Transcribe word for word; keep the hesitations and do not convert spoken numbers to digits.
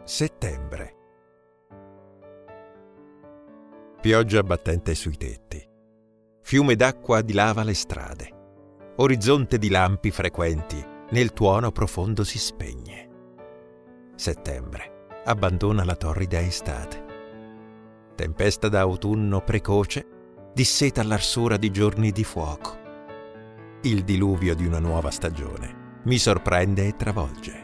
Settembre. Pioggia battente sui tetti. Fiume d'acqua dilava le strade. Orizzonte di lampi frequenti, nel tuono profondo si spegne. Settembre abbandona la torrida estate. Tempesta d'autunno precoce disseta l'arsura di giorni di fuoco. Il diluvio di una nuova stagione mi sorprende e travolge.